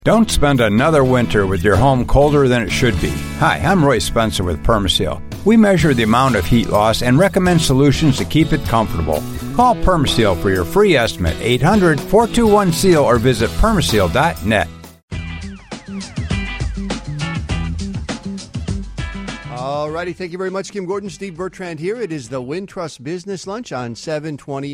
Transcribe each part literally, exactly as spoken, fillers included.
Don't spend another winter with your home colder than it should be. Hi, I'm Roy Spencer with Permaseal. We measure the amount of heat loss and recommend solutions to keep it comfortable. Call Permaseal for your free estimate, eight hundred, four two one, S E A L, or visit permaseal dot net. All righty, thank you very much, Kim Gordon. Steve Bertrand here. It is the Wintrust Business Lunch on seven twenty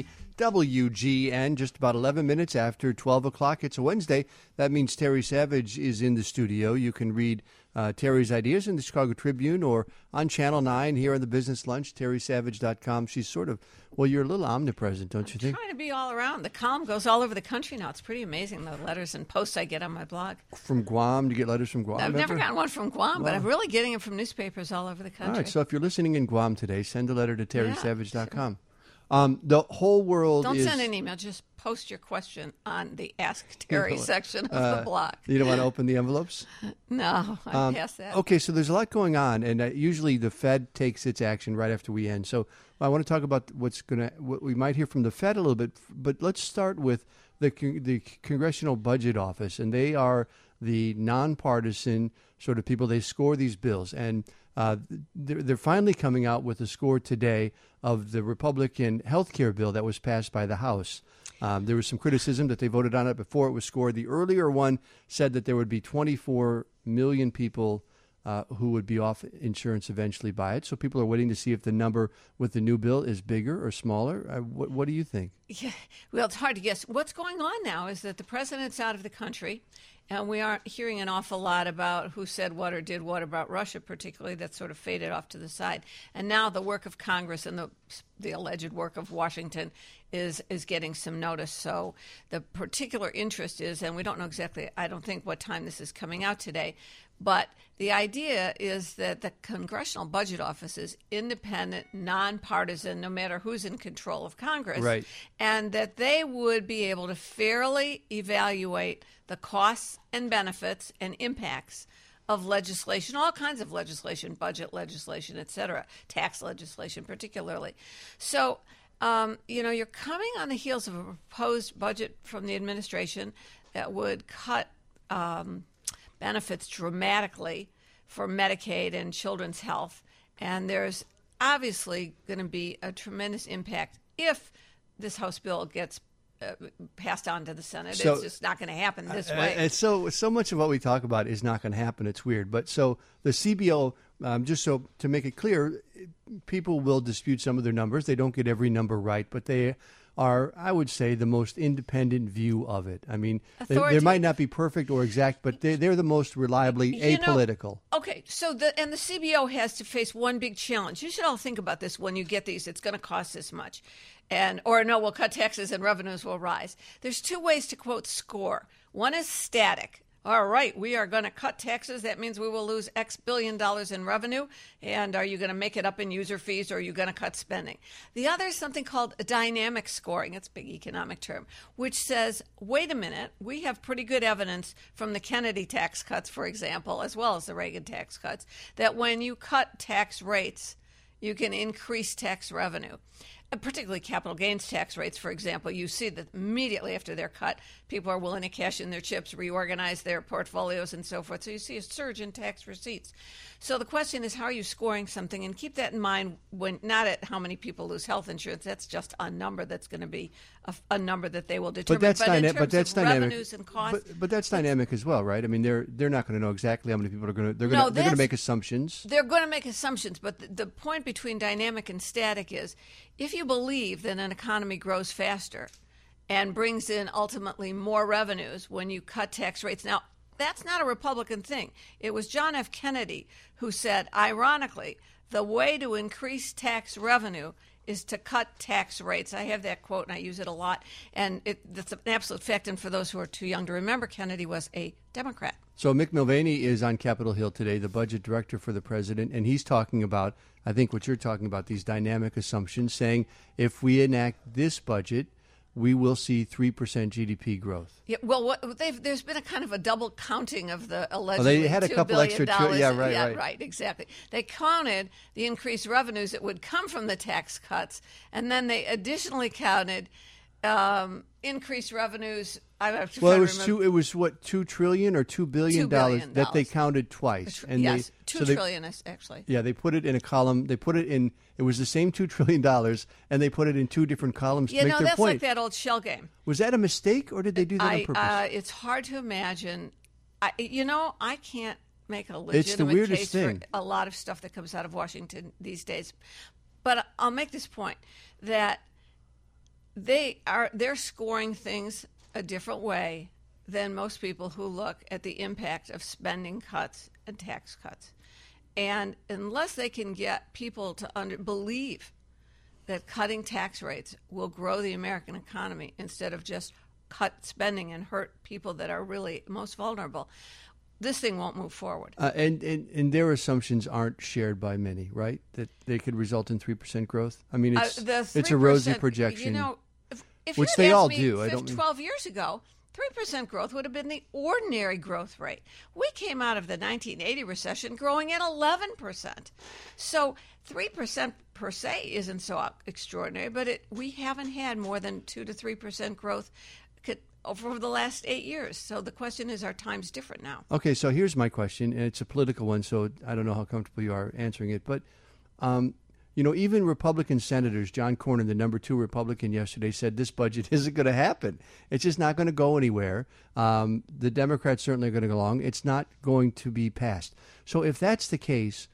W G N, just about eleven minutes after twelve o'clock. It's a Wednesday. That means Terry Savage is in the studio. You can read uh, Terry's ideas in the Chicago Tribune or on Channel nine here on the Business Lunch, terry savage dot com. She's sort of, well, you're a little omnipresent, don't you think? I'm trying to be all around. The column goes all over the country now. It's pretty amazing, the letters and posts I get on my blog. From Guam? Do you get letters from Guam? I've ever? never gotten one from Guam, Wow. but I'm really getting them from newspapers all over the country. All right, so if you're listening in Guam today, send a letter to terry savage dot com. Um, the whole world Don't is... send an email. Just post your question on the Ask Terry section of uh, the blog. You don't want to open the envelopes? No, I'm Um, past that. Okay, so there's a lot going on, and uh, usually the Fed takes its action right after we end. So I want to talk about what's going to, what we might hear from the Fed a little bit, but let's start with the con- the Congressional Budget Office, and they are the nonpartisan sort of people. They score these bills, and uh, they're, they're finally coming out with a score today of the Republican health care bill that was passed by the House. Um, there was some criticism that they voted on it before it was scored. The earlier one said that there would be twenty-four million people uh, who would be off insurance eventually by it. So people are waiting to see if the number with the new bill is bigger or smaller. Uh, what, what do you think? Yeah, well, it's hard to guess. What's going on now is that the president's out of the country, and we aren't hearing an awful lot about who said what or did what about Russia, particularly. That's sort of faded off to the side. And now the work of Congress and the the alleged work of Washington is is getting some notice. So the particular interest is, and we don't know exactly, I don't think, what time this is coming out today, but the idea is that the Congressional Budget Office is independent, nonpartisan, no matter who's in control of Congress, Right. and that they would be able to fairly evaluate the costs and benefits and impacts of legislation, all kinds of legislation, budget legislation, et cetera, tax legislation particularly. So, um, you know, you're coming on the heels of a proposed budget from the administration that would cut um, benefits dramatically for Medicaid and children's health. And there's obviously going to be a tremendous impact if this House bill gets Uh, passed on to the Senate. So, it's just not going to happen this Uh, way. and so, so much of what we talk about is not going to happen. It's weird. But so the C B O, um, just so to make it clear, people will dispute some of their numbers. They don't get every number right, but they are, I would say, the most independent view of it. I mean, they, they might not be perfect or exact, but they, they're the most reliably You know, apolitical. okay, so the and the C B O has to face one big challenge. You should all think about this when you get these. It's going to cost this much. And or no, we'll cut taxes and revenues will rise. There's two ways to, quote, score. One is static. All right, we are going to cut taxes. That means we will lose X billion dollars in revenue. And are you going to make it up in user fees, or are you going to cut spending? The other is something called dynamic scoring. It's a big economic term, which says, wait a minute, we have pretty good evidence from the Kennedy tax cuts, for example, as well as the Reagan tax cuts, that when you cut tax rates, you can increase tax revenue. Particularly capital gains tax rates, for example, you see that immediately after they're cut, people are willing to cash in their chips, reorganize their portfolios, and so forth. So you see a surge in tax receipts. So the question is, how are you scoring something? And keep that in mind when not at how many people lose health insurance. That's just a number that's going to be a, a number that they will determine. But that's, but dyna- in terms but that's of dynamic. revenues and costs, but, but that's dynamic as well, right? I mean, they're they're not going to know exactly how many people are going to. They're going No, to they're going to that's- make assumptions. They're going to make assumptions, but the, the point between dynamic and static is if you believe that an economy grows faster and brings in ultimately more revenues when you cut tax rates. Now, that's not a Republican thing. It was John F. Kennedy who said, ironically, the way to increase tax revenue is to cut tax rates. I have that quote, and I use it a lot, and it, that's an absolute fact. And for those who are too young to remember, Kennedy was a Democrat. So Mick Mulvaney is on Capitol Hill today, the budget director for the president, and he's talking about, I think what you're talking about, these dynamic assumptions, saying if we enact this budget, we will see three percent G D P growth. Yeah, well, what, they've, there's been a kind of a double counting of the alleged. Oh, they had a couple extra, dollars. Tri- yeah, right, yeah, right, right, exactly. They counted the increased revenues that would come from the tax cuts, and then they additionally counted um, increased revenues. I have to Well, try it to was remember. two. It was what two trillion or two billion Two dollars billion that they dollars. counted twice, and yes, they two so they- trillion is actually. Yeah, they put it in a column. They put it in. It was the same two trillion dollars, and they put it in two different columns You to make know, their that's point. like that old shell game. Was that a mistake, or did they do that I, on purpose? uh, it's hard to imagine. I, you know, I can't make a It's legitimate the weirdest case thing. for a lot of stuff that comes out of Washington these days. But I'll make this point that they are they're scoring things a different way than most people who look at the impact of spending cuts and tax cuts. And unless they can get people to under, believe that cutting tax rates will grow the American economy instead of just cut spending and hurt people that are really most vulnerable, this thing won't move forward. Uh, and, and and their assumptions aren't shared by many, right? That they could result in three percent growth. I mean, it's Uh, the it's a rosy three percent projection. You know, if, if Which you'd they asked all me do. I fifteen, don't mean- twelve years ago, three percent growth would have been the ordinary growth rate. We came out of the nineteen eighty recession growing at eleven percent. So three percent per se isn't so extraordinary, but it, we haven't had more than two to three percent growth could, over the last eight years. So the question is, are times different now? Okay, so here's my question, and it's a political one, so I don't know how comfortable you are answering it. But, um, you know, even Republican senators, John Cornyn, the number two Republican yesterday, said this budget isn't going to happen. It's just not going to go anywhere. Um, the Democrats certainly are going to go along. It's not going to be passed. So if that's the case,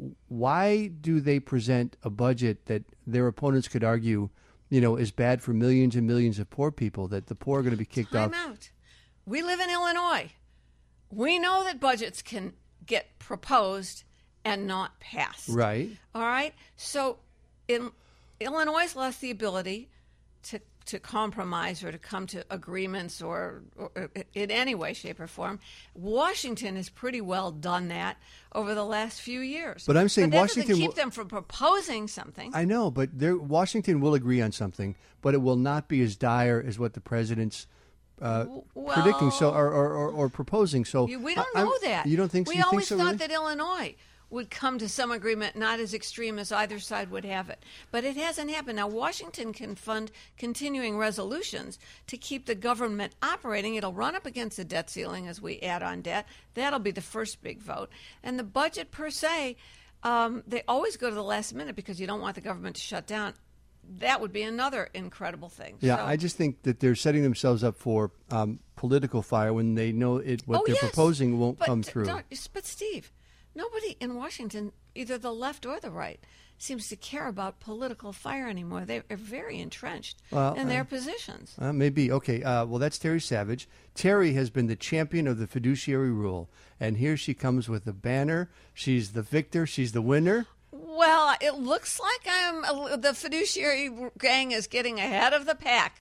why do they present a budget that their opponents could argue, you know, is bad for millions and millions of poor people, that the poor are going to be kicked Time off? out. We live in Illinois. We know that budgets can get proposed and not passed. Right. All right. So, in Illinois lost the ability to to compromise or to come to agreements or, or in any way, shape, or form. Washington has pretty well done that over the last few years. But I'm saying that Washington doesn't keep will- them from proposing something. I know, but there, Washington will agree on something, but it will not be as dire as what the president's uh, Well- predicting so or, or, or, or proposing. So You- we don't I- I'm- know that. You don't think so? We You think always so, thought really? that Illinois would come to some agreement, not as extreme as either side would have it. But it hasn't happened. Now, Washington can fund continuing resolutions to keep the government operating. It'll run up against the debt ceiling as we add on debt. That'll be the first big vote. And the budget per se, um, they always go to the last minute because you don't want the government to shut down. That would be another incredible thing. Yeah, So- I just think that they're setting themselves up for um, political fire when they know it. What Oh, they're yes. proposing won't But come d- through. don't- But Steve, nobody in Washington, either the left or the right, seems to care about political fire anymore. They are very entrenched Well, in their uh, positions. Uh, maybe. Okay. Uh, well, that's Terry Savage. Terry has been the champion of the fiduciary rule. And here she comes with a banner. She's the victor. She's the winner. Well, it looks like I'm the fiduciary gang is getting ahead of the pack.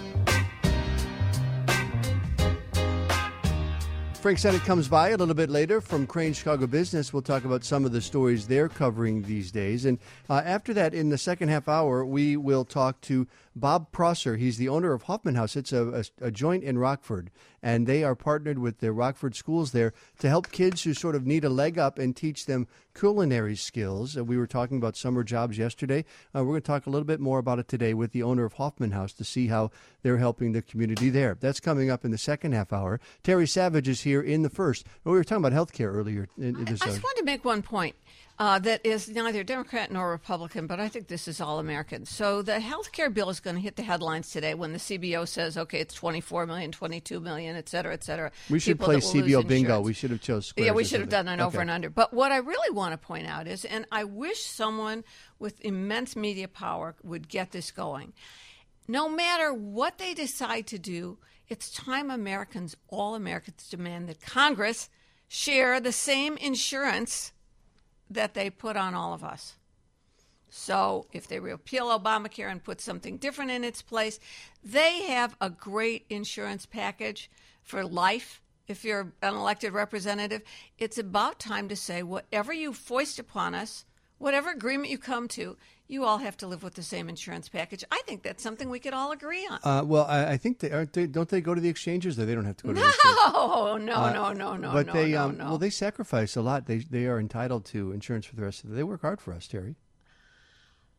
Frank Sennett comes by a little bit later from Crane Chicago Business. We'll talk about some of the stories they're covering these days. And uh, after that, in the second half hour, we will talk to Bob Prosser. He's the owner of Hoffman House. It's a, a, a joint in Rockford, and they are partnered with the Rockford schools there to help kids who sort of need a leg up and teach them culinary skills. Uh, we were talking about summer jobs yesterday. Uh, we're going to talk a little bit more about it today with the owner of Hoffman House to see how they're helping the community there. That's coming up in the second half hour. Terry Savage is here in the first. We were talking about health care earlier. In, in this, I uh, just wanted to make one point uh, that is neither Democrat nor Republican, but I think this is all American. So the health care bill is going to hit the headlines today when the C B O says, okay, it's twenty-four million, twenty-two million, et cetera, et cetera. we should People play that will C B O lose bingo. insurance. We should have chose squares. Yeah, we or should have something. done an over Okay. and under. But what I really want to point out is, and I wish someone with immense media power would get this going. No matter what they decide to do, it's time Americans, all Americans, demand that Congress share the same insurance that they put on all of us. So if they repeal Obamacare and put something different in its place, they have a great insurance package for life. If you're an elected representative, it's about time to say whatever you foist upon us, whatever agreement you come to, you all have to live with the same insurance package. I think that's something we could all agree on. Uh, well, I, I think they aren't. They, don't they go to the exchanges? Or they don't have to go to the exchanges. No, no, Uh, no, no, no, But no, they, no, um, no. well, they sacrifice a lot. They they are entitled to insurance for the rest of the. They work hard for us, Terry.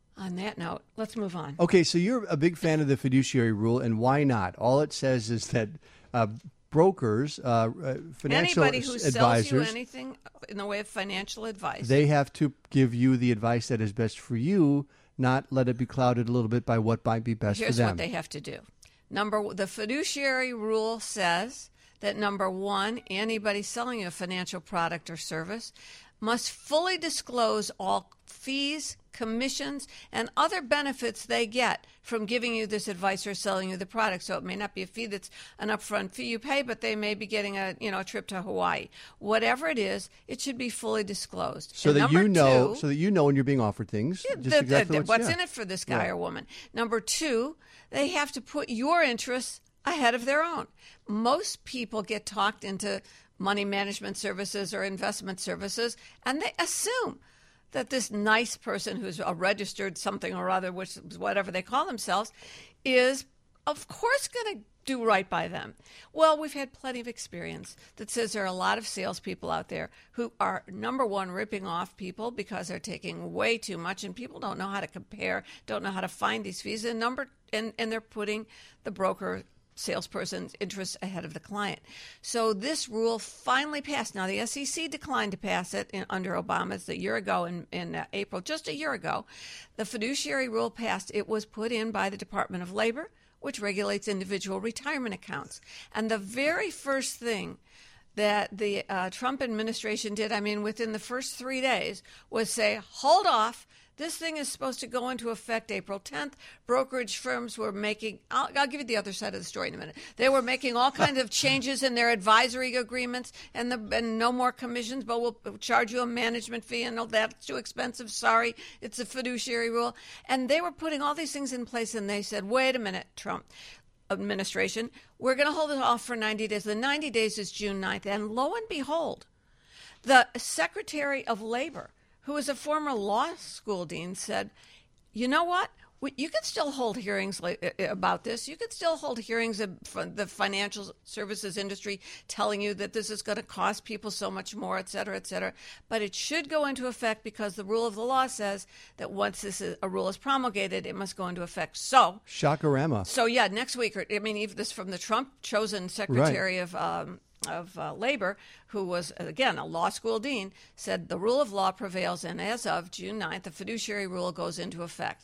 On that note, let's move on. Okay, so you're a big fan of the fiduciary rule, and why not? All it says is that uh, brokers, uh, uh, financial Anybody who advisors, sells you anything in the way of financial advice, they have to give you the advice that is best for you, not let it be clouded a little bit by what might be best Here's for them. what they have to do. Number, the fiduciary rule says that, number one, anybody selling you a financial product or service must fully disclose all fees, commissions, and other benefits they get from giving you this advice or selling you the product. So it may not be a fee that's an upfront fee you pay, but they may be getting a you know a trip to Hawaii. Whatever it is, it should be fully disclosed. So and that you know, two, so that you know when you're being offered things, yeah, just the, exactly the, what's, what's yeah. in it for this guy Yeah. or woman. Number two, they have to put your interests ahead of their own. Most people get talked into money management services or investment services, and they assume that this nice person who's a registered something or other, which is whatever they call themselves, is of course going to do right by them. Well, we've had plenty of experience that says there are a lot of salespeople out there who are, number one, ripping off people because they're taking way too much, and people don't know how to compare, don't know how to find these fees, and number and, and they're putting the broker salesperson's interests ahead of the client. So this rule finally passed. Now, the S E C declined to pass it in, under Obama's a year ago in, in uh, April, just a year ago. The fiduciary rule passed. It was put in by the Department of Labor, which regulates individual retirement accounts. And the very first thing that the uh, Trump administration did, I mean, within the first three days, was say, hold off. This thing is supposed to go into effect April tenth. Brokerage firms were making, I'll, I'll give you the other side of the story in a minute. They were making all kinds of changes in their advisory agreements and, the, and no more commissions, but we'll charge you a management fee, and no, that's too expensive. Sorry, it's a fiduciary rule. And they were putting all these things in place, and they said, wait a minute, Trump administration, we're going to hold it off for ninety days. The ninety days is June ninth. And lo and behold, the Secretary of Labor, who is a former law school dean, said, you know what? You can still hold hearings about this. You can still hold hearings of the financial services industry telling you that this is going to cost people so much more, et cetera, et cetera. But it should go into effect because the rule of the law says that once this is, a rule is promulgated, it must go into effect. So, Shockorama. So, yeah, next week, or, I mean, even this from the Trump-chosen Secretary right. of um, of uh, Labor, who was, again, a law school dean, said the rule of law prevails, and as of June ninth, the fiduciary rule goes into effect.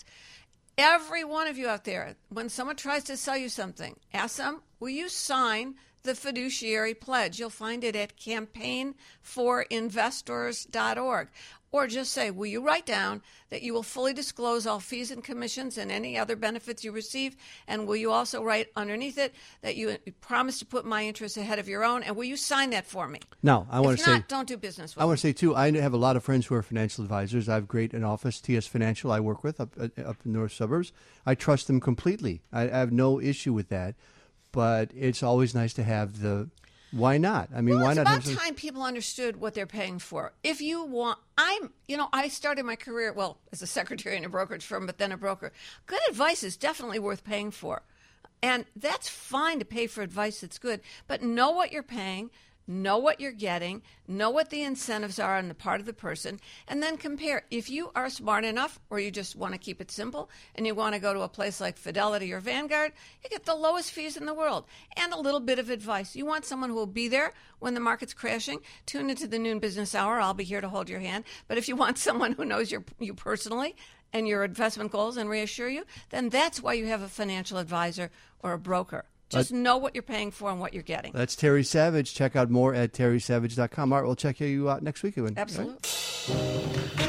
Every one of you out there, when someone tries to sell you something, ask them, will you sign the fiduciary pledge? You'll find it at campaign for investors dot org. Or just say, will you write down that you will fully disclose all fees and commissions and any other benefits you receive? And will you also write underneath it that you promise to put my interests ahead of your own? And will you sign that for me? Now, I want to say, say, don't do business with I me. want to say, too, I have a lot of friends who are financial advisors. I have great an office, T S Financial, I work with up, up in the north suburbs. I trust them completely. I, I have no issue with that. But it's always nice to have the... Why not? I mean, well, why it's not? about have some... time people understood what they're paying for. If you want, I'm, you know, I started my career, well, as a secretary in a brokerage firm, but then a broker. Good advice is definitely worth paying for. And that's fine to pay for advice that's good, but know what you're paying, know what you're getting, know what the incentives are on the part of the person, and then compare. If you are smart enough, or you just want to keep it simple, and you want to go to a place like Fidelity or Vanguard, you get the lowest fees in the world and a little bit of advice. You want someone who will be there when the market's crashing. Tune into the Noon Business Hour. I'll be here to hold your hand. But if you want someone who knows your, you personally and your investment goals and reassure you, then that's why you have a financial advisor or a broker. Just uh, know what you're paying for and what you're getting. That's Terry Savage. Check out more at terry savage dot com. All right, we'll check you out next week. Again. Absolutely. Right?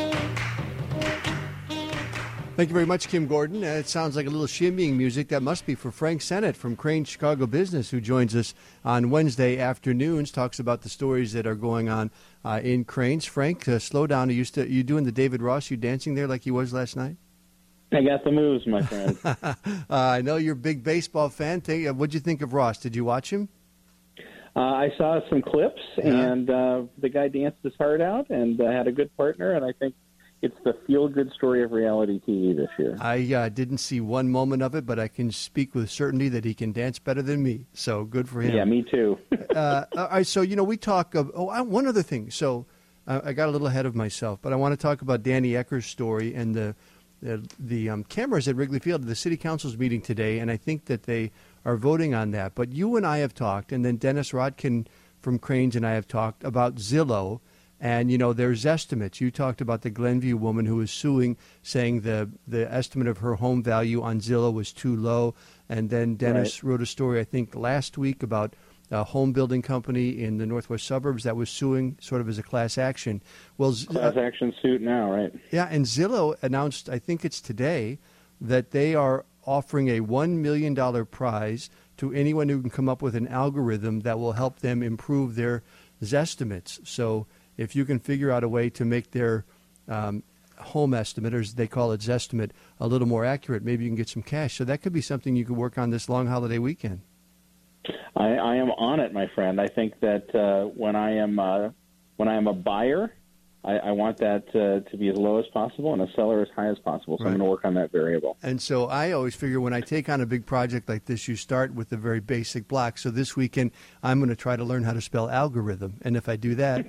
Thank you very much, Kim Gordon. Uh, it sounds like a little shimmying music. That must be for Frank Sennett from Crane Chicago Business, who joins us on Wednesday afternoons, talks about the stories that are going on uh, in Cranes. Frank, uh, slow down. Are you, st- are you doing the David Ross? You dancing there like he was last night? I got the moves, my friend. uh, I know you're a big baseball fan. Take, uh, what'd you think of Ross? Did you watch him? Uh, I saw some clips, yeah. and uh, the guy danced his heart out and uh, had a good partner, and I think it's the feel-good story of reality T V this year. I uh, didn't see one moment of it, but I can speak with certainty that he can dance better than me. So good for him. Yeah, me too. uh, all right, so, you know, we talk of, oh, one other thing. So uh, I got a little ahead of myself, but I want to talk about Danny Ecker's story and the the, the um, cameras at Wrigley Field. The city council's meeting today, and I think that they are voting on that. But you and I have talked, and then Dennis Rodkin from Cranes and I have talked about Zillow. And, you know, there's estimates. You talked about the Glenview woman who was suing, saying the, the estimate of her home value on Zillow was too low. And then Dennis right. wrote a story, I think, last week about a home building company in the northwest suburbs that was suing sort of as a class action. Well, class action suit now, right? Yeah, and Zillow announced, I think it's today, that they are offering a one million dollars prize to anyone who can come up with an algorithm that will help them improve their estimates. So if you can figure out a way to make their um, home estimate, or as they call it, Zestimate, a little more accurate, maybe you can get some cash. So that could be something you could work on this long holiday weekend. I, I am on it, my friend. I think that uh, when I am uh, when I am a buyer, I, I want that uh, to be as low as possible and a seller as high as possible. So right. I'm going to work on that variable. And so I always figure when I take on a big project like this, you start with the very basic block. So this weekend, I'm going to try to learn how to spell algorithm. And if I do that...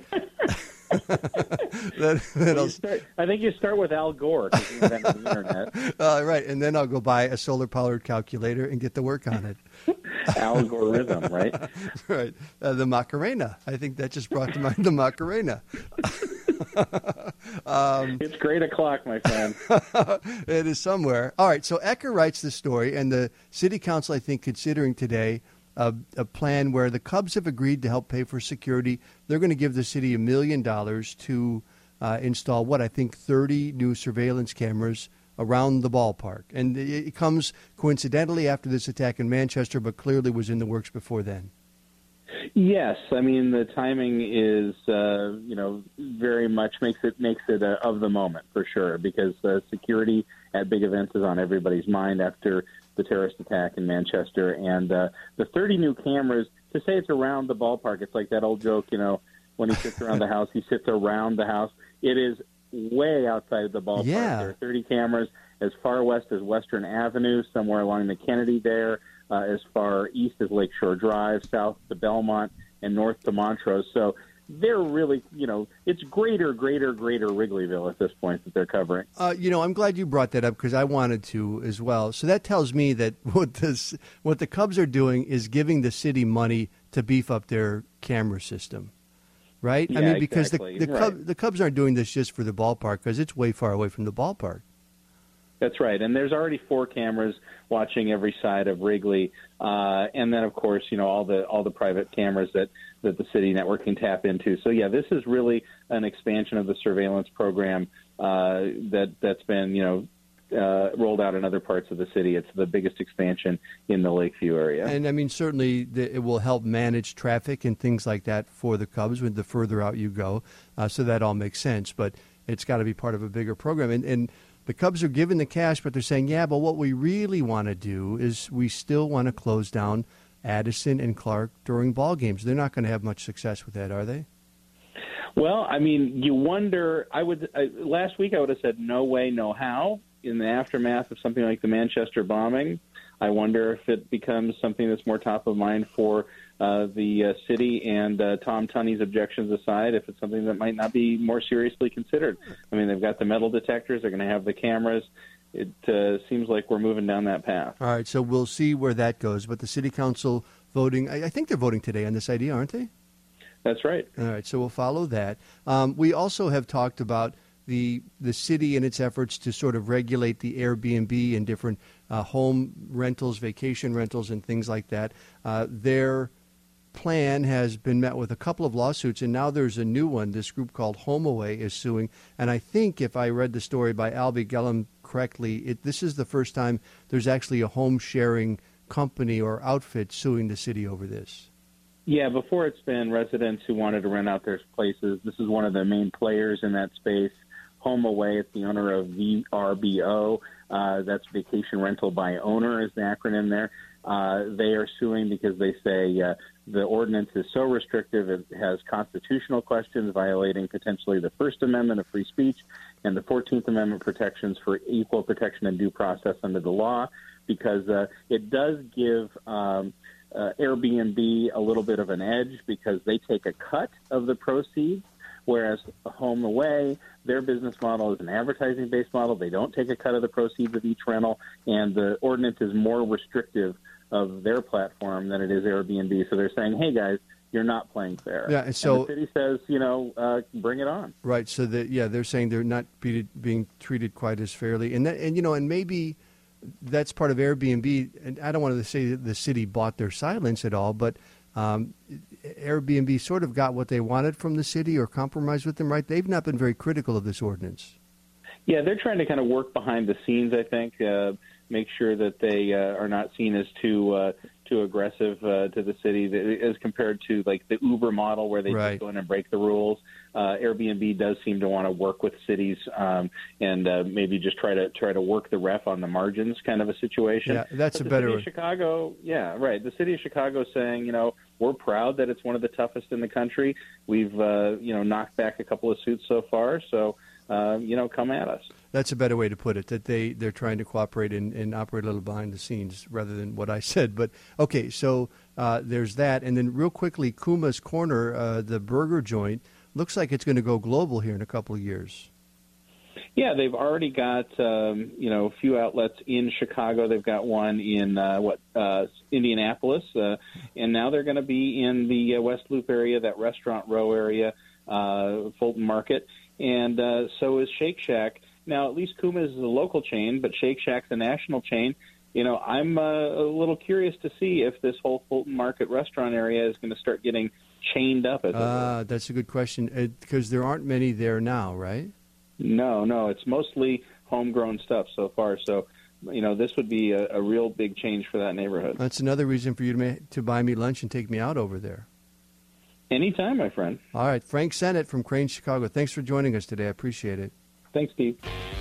that, well, start, I think you start with Al Gore because he invented the internet. Uh, right, and then I'll go buy a solar-powered calculator and get to work on it. Algorithm, right? Right. Uh, the Macarena. I think that just brought to mind the Macarena. um, it's great o'clock, my friend. It is somewhere. All right, so Ecker writes the story, and the city council, I think, considering today A, a plan where the Cubs have agreed to help pay for security. They're going to give the city a million dollars to uh, install, what, I think thirty new surveillance cameras around the ballpark. And it comes coincidentally after this attack in Manchester, but clearly was in the works before then. Yes, I mean the timing is, uh, you know, very much makes it makes it uh, of the moment for sure, because uh, security at big events is on everybody's mind after the terrorist attack in Manchester, and uh, the thirty new cameras. To say it's around the ballpark, it's like that old joke, you know, when he sits around the house, he sits around the house. It is way outside the ballpark. Yeah. There are thirty cameras as far west as Western Avenue, somewhere along the Kennedy there. Uh, as far east as Lakeshore Drive, south to Belmont, and north to Montrose. So they're really, you know, it's greater, greater, greater Wrigleyville at this point that they're covering. Uh, you know, I'm glad you brought that up because I wanted to as well. So that tells me that what this, what the Cubs are doing is giving the city money to beef up their camera system, right? Yeah, I mean, because exactly. the the, right. Cub, the Cubs aren't doing this just for the ballpark because it's way far away from the ballpark. That's right, and there's already four cameras watching every side of Wrigley, uh, and then of course, you know, all the all the private cameras that, that the city network can tap into. So yeah, this is really an expansion of the surveillance program uh, that that's been, you know, uh, rolled out in other parts of the city. It's the biggest expansion in the Lakeview area, and I mean, certainly the, it will help manage traffic and things like that for the Cubs with the further out you go. Uh, so that all makes sense, but it's got to be part of a bigger program, and and. The Cubs are given the cash, but they're saying, yeah, but what we really want to do is we still want to close down Addison and Clark during ball games. They're not going to have much success with that, are they? Well, I mean, you wonder. I would I, last week I would have said no way, no how. In the aftermath of something like the Manchester bombing, I wonder if it becomes something that's more top of mind for uh, the uh, city, and uh, Tom Tunney's objections aside, if it's something that might not be more seriously considered. I mean, they've got the metal detectors. They're going to have the cameras. It uh, seems like we're moving down that path. All right, so we'll see where that goes. But the city council voting, I, I think they're voting today on this idea, aren't they? That's right. All right, so we'll follow that. Um, we also have talked about the the city and its efforts to sort of regulate the Airbnb and different uh, home rentals, vacation rentals, and things like that. Uh, their plan has been met with a couple of lawsuits, and now there's a new one. This group called HomeAway is suing, and I think if I read the story by Albie Gellum correctly, it, this is the first time there's actually a home-sharing company or outfit suing the city over this. Yeah, before it's been residents who wanted to rent out their places. This is one of the main players in that space. HomeAway, it's the owner of V R B O. Uh, that's Vacation Rental by Owner is the acronym there. Uh, they are suing because they say uh, the ordinance is so restrictive, it has constitutional questions violating potentially the First Amendment of free speech and the fourteenth Amendment protections for equal protection and due process under the law, because uh, it does give um, uh, Airbnb a little bit of an edge because they take a cut of the proceeds, Whereas Home Away, their business model is an advertising-based model. They don't take a cut of the proceeds of each rental, and the ordinance is more restrictive of their platform than it is Airbnb. So they're saying, hey, guys, you're not playing fair. Yeah, and so and the city says, you know, uh, bring it on. Right. So that yeah, they're saying they're not be, being treated quite as fairly, and that, and you know, and maybe that's part of Airbnb. And I don't want to say that the city bought their silence at all, but um, Airbnb sort of got what they wanted from the city or compromised with them. Right? They've not been very critical of this ordinance. Yeah, they're trying to kind of work behind the scenes, I think, uh, make sure that they uh, are not seen as too uh, too aggressive uh, to the city as compared to like the Uber model where they right. just go in and break the rules. Uh, Airbnb does seem to want to work with cities um, and uh, maybe just try to try to work the ref on the margins kind of a situation. Yeah, that's but a the better city of Chicago, yeah, right. The city of Chicago is saying, you know, we're proud that it's one of the toughest in the country. We've, uh, you know, knocked back a couple of suits so far, so, uh, you know, come at us. That's a better way to put it, that they, they're trying to cooperate and, and operate a little behind the scenes rather than what I said. But, okay, so uh, there's that. And then real quickly, Kuma's Corner, uh, the burger joint, looks like it's going to go global here in a couple of years. Yeah, they've already got, um, you know, a few outlets in Chicago. They've got one in, uh, what, uh, Indianapolis. Uh, and now they're going to be in the uh, West Loop area, that Restaurant Row area, uh, Fulton Market. And uh, so is Shake Shack. Now, at least Kuma's is a local chain, but Shake Shack's a national chain. You know, I'm uh, a little curious to see if this whole Fulton Market restaurant area is going to start getting chained up. As uh, that's a good question, because there aren't many there now, right? No, no, it's mostly homegrown stuff so far. So, you know, this would be a, a real big change for that neighborhood. That's another reason for you to, ma- to buy me lunch and take me out over there. Anytime, my friend. All right. Frank Sennett from Crane Chicago. Thanks for joining us today. I appreciate it. Thanks, Steve.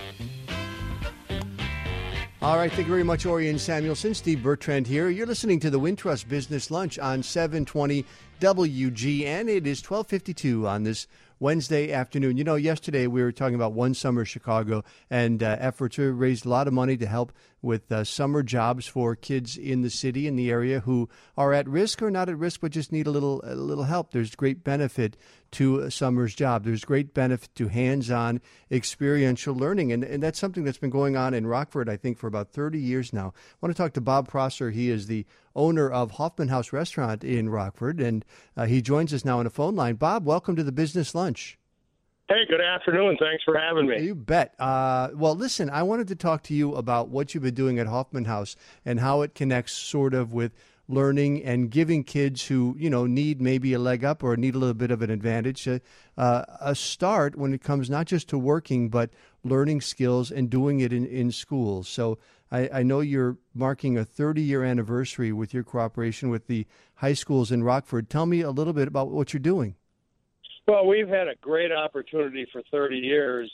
All right. Thank you very much, Orion Samuelson. Steve Bertrand here. You're listening to the Wintrust Business Lunch on seven twenty W G N. It is twelve fifty-two on this Wednesday afternoon. You know, yesterday we were talking about One Summer Chicago and uh, efforts to raise a lot of money to help with uh, summer jobs for kids in the city, in the area, who are at risk or not at risk, but just need a little a little help. There's great benefit to a summer's job. There's great benefit to hands-on experiential learning, and, and that's something that's been going on in Rockford, I think, for about thirty years now. I want to talk to Bob Prosser. He is the owner of Hoffman House Restaurant in Rockford, and uh, he joins us now on a phone line. Bob, welcome to the Business Lunch. Hey, good afternoon. Thanks for having me. You bet. Uh, well, listen, I wanted to talk to you about what you've been doing at Hoffman House and how it connects sort of with learning and giving kids who, you know, need maybe a leg up or need a little bit of an advantage, uh, uh, a start when it comes not just to working, but learning skills and doing it in, in schools. So I, I know you're marking a thirty-year anniversary with your cooperation with the high schools in Rockford. Tell me a little bit about what you're doing. Well, we've had a great opportunity for thirty years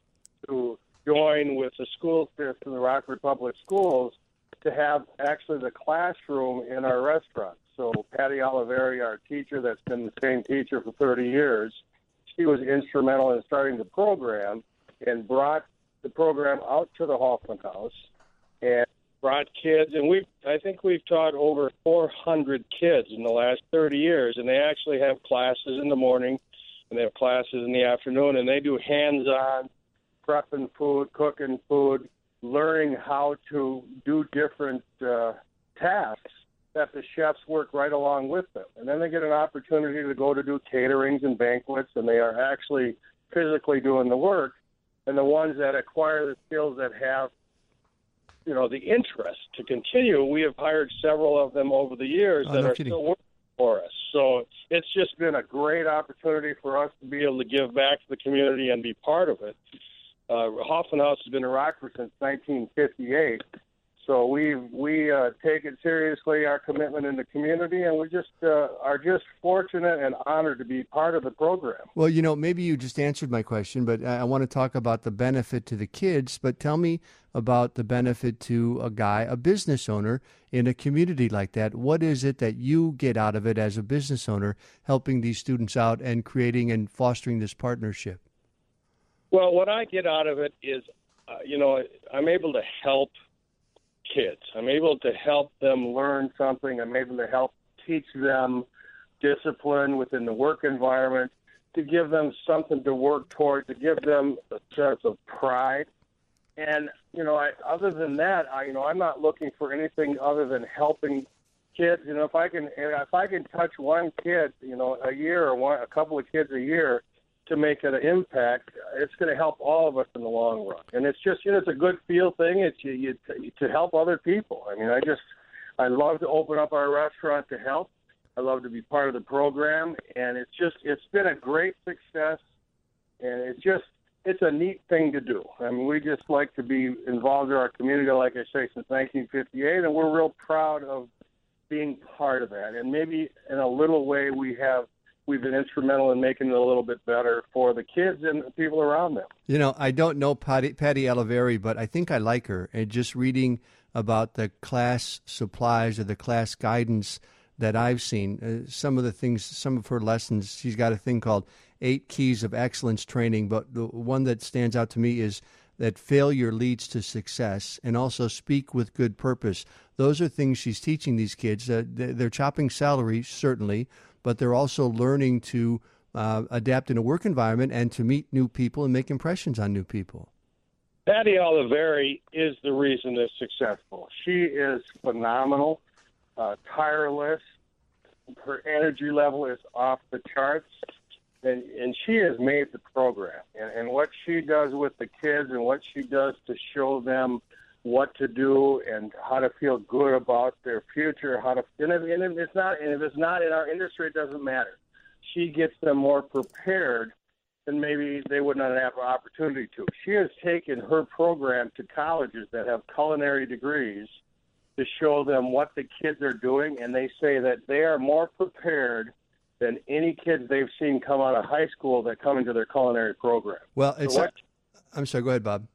to join with the school system, the Rockford Public Schools, to have actually the classroom in our restaurant. So Patty Oliveri, our teacher that's been the same teacher for thirty years, she was instrumental in starting the program and brought the program out to the Hoffman House and brought kids. And we, I think we've taught over four hundred kids in the last thirty years, and they actually have classes in the morning and they have classes in the afternoon, and they do hands-on prepping food, cooking food, learning how to do different uh, tasks that the chefs work right along with them. And then they get an opportunity to go to do caterings and banquets, and they are actually physically doing the work. And the ones that acquire the skills that have, you know, the interest to continue, we have hired several of them over the years oh, that no are kidding. still working for us. So it's just been a great opportunity for us to be able to give back to the community and be part of it. Uh, Hoffman House has been in Rockford since nineteen fifty-eight, so we we uh, take it seriously, our commitment in the community, and we just uh, are just fortunate and honored to be part of the program. Well, you know, maybe you just answered my question, but I, I want to talk about the benefit to the kids. But tell me about the benefit to a guy, a business owner in a community like that. What is it that you get out of it as a business owner, helping these students out and creating and fostering this partnership? Well, what I get out of it is, uh, you know, I'm able to help kids. I'm able to help them learn something. I'm able to help teach them discipline within the work environment. to give them something to work toward, to give them a sense of pride. And, you know, I, other than that, I, you know, I'm not looking for anything other than helping kids. You know, if I can, if I can touch one kid, you know, a year or one, a couple of kids a year to make an impact, it's going to help all of us in the long run. And it's just, you know, it's a good feel thing. It's you, you to help other people. I mean, I just, I love to open up our restaurant to help. I love to be part of the program, and it's just, it's been a great success, and it's just, it's a neat thing to do. I mean, we just like to be involved in our community, like I say, since nineteen fifty-eight, and we're real proud of being part of that. And maybe in a little way we have, we've been instrumental in making it a little bit better for the kids and the people around them. You know, I don't know Patty, Patty Oliveri, but I think I like her. And just reading about the class supplies or the class guidance that I've seen, uh, some of the things, some of her lessons, she's got a thing called Eight Keys of Excellence Training, but the one that stands out to me is that failure leads to success, and also speak with good purpose. Those are things she's teaching these kids. Uh, they're chopping salary, certainly, but they're also learning to uh, adapt in a work environment and to meet new people and make impressions on new people. Patty Oliveri is the reason it's successful. She is phenomenal. Uh, tireless. Her energy level is off the charts, and, and she has made the program. And, and what she does with the kids and what she does to show them what to do and how to feel good about their future, how to and if, and if it's not and if it's not in our industry, it doesn't matter. She gets them more prepared than maybe they would not have an opportunity to. She has taken her program to colleges that have culinary degrees to show them what the kids are doing, and they say that they are more prepared than any kids they've seen come out of high school that come into their culinary program. Well, it's so what, I'm sorry, go ahead, Bob.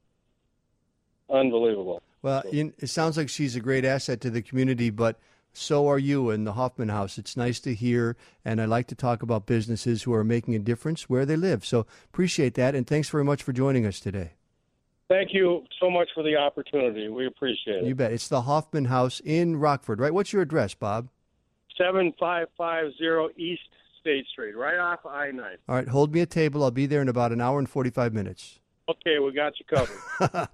Unbelievable. Well, it sounds like she's a great asset to the community, but so are you in the Hoffman House. It's nice to hear, and I like to talk about businesses who are making a difference where they live. So appreciate that, and thanks very much for joining us today. Thank you so much for the opportunity. We appreciate it. You bet. It's the Hoffman House in Rockford, right? What's your address, Bob? seven five five zero East State Street, right off I nine. All right, hold me a table. I'll be there in about an hour and forty-five minutes. Okay, we got you covered.